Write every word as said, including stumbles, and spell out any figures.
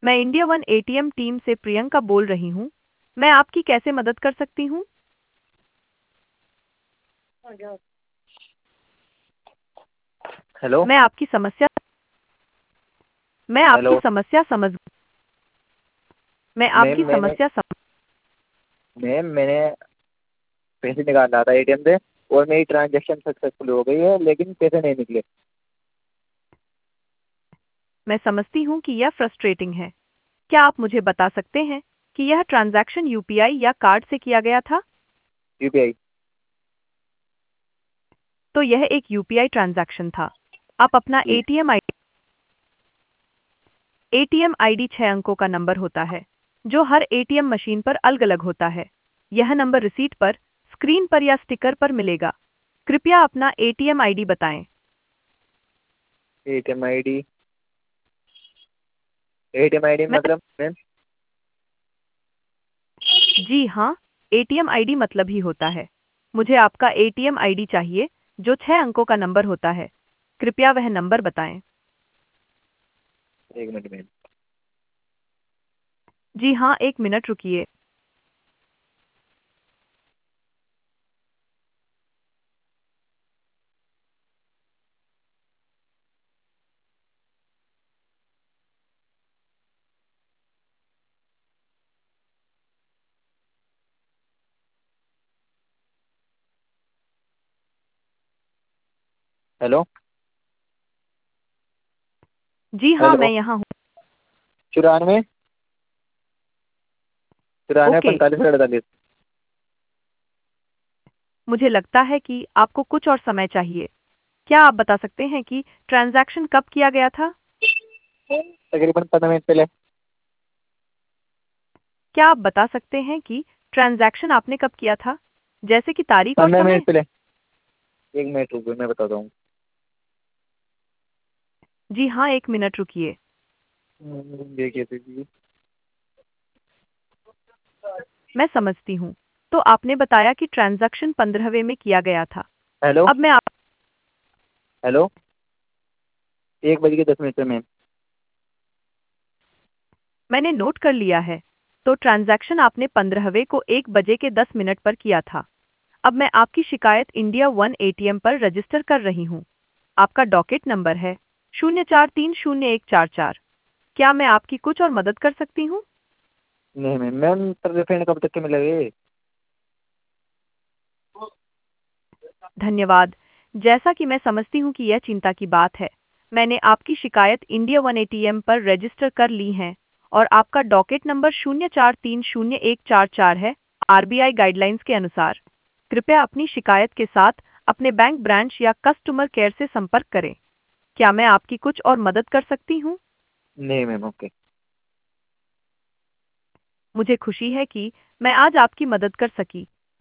मैं India one ATM team से प्रियंका बोल रही हूँ। मैं आपकी कैसे मदद कर सकती हूँ? हेलो। मैं आपकी समस्या मैं आपकी हेलो समस्या समझ मैं मैम आपकी मैंने समस्या समझ मैम मैंने पैसे निकाल रहा था एटीएम से और मेरी ट्रांजैक्शन सक्सेसफुल हो गई है लेकिन पैसे नहीं निकले। मैं समझती हूँ कि यह फ्रस्ट्रेटिंग है। क्या आप मुझे बता सकते हैं कि यह ट्रांजैक्शन यूपीआई या कार्ड से किया गया था? यूपीआई। तो यह एक यूपीआई ट्रांजैक्शन था। आप अपना जी। एटीएम आईडी एटीएम आईडी छह अंकों का नंबर होता है, जो हर एटीएम मशीन पर अलग-अलग होता है। यह नंबर रिसीट पर, स्क्रीन पर या स्टिकर पर मिलेगा। कृपया अपना एटीएम आईडी बताएं। एटीएम आईडी एटीएम आईडी मैं मतलब मैम। जी हाँ, एटीएम आईडी मतलब ही होता है। मुझे आपका एटीएम आईडी चाहिए, जो छह अंकों का नंबर होता है। कृपया वह नंबर बताएं। एक मिनट मैम। जी हाँ, एक मिनट रुकिए। हेलो। जी हाँ, मैं हेलो। यहाँ हूँ। चौरानवे चौरानवे ओके, पैंतालीस अड़तालीस। मुझे लगता है कि आपको कुछ और समय चाहिए। क्या आप बता सकते हैं कि ट्रांजैक्शन कब किया गया था? तकरीबन पंद्रह मिनट पहले। क्या आप बता सकते हैं कि ट्रांजैक्शन आपने कब किया था? जैसे कि तारीख और पंद्रह समय? मिनट पहले। एक मिनट रुको मैं बताता हूँ। जी हाँ, एक मिनट रुकिए। हम्म, देखिए देखिए। मैं समझती हूँ। तो आपने बताया कि ट्रांजैक्शन पंद्रहवें में किया गया था। हेलो। अब मैं आप हेलो। एक बज के दस मिनट पे मैम। मैंने नोट कर लिया है। तो ट्रांजैक्शन आपने पंद्रहवें को एक बजे के दस मिनट पर किया था। अब मैं आपकी शिकायत इंडिया वन एटीएम पर रजिस्टर कर रही हूँ। आपका डॉकेट नंबर है शून्य चार तीन शून्य एक चार चार। क्या मैं आपकी कुछ और मदद कर सकती हूँ? नहीं मैम मैम पर रिफंड कब तक के मिलेगी? धन्यवाद। जैसा कि मैं समझती हूँ कि यह चिंता की बात है, मैंने आपकी शिकायत इंडिया वन एटीएम पर रजिस्टर कर ली है और आपका डॉकेट नंबर शून्य चार तीन शून्य एक चार चार है। आरबीआई गाइडलाइंस के अनुसार कृपया अपनी शिकायत के साथ अपने बैंक ब्रांच या कस्टमर केयर से संपर्क करें। क्या मैं आपकी कुछ और मदद कर सकती हूँ? नहीं मैम ओके। मुझे खुशी है कि मैं आज आपकी मदद कर सकी।